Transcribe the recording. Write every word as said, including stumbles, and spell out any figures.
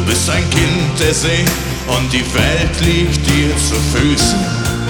bist ein Kind der See und die Welt liegt dir zu Füßen.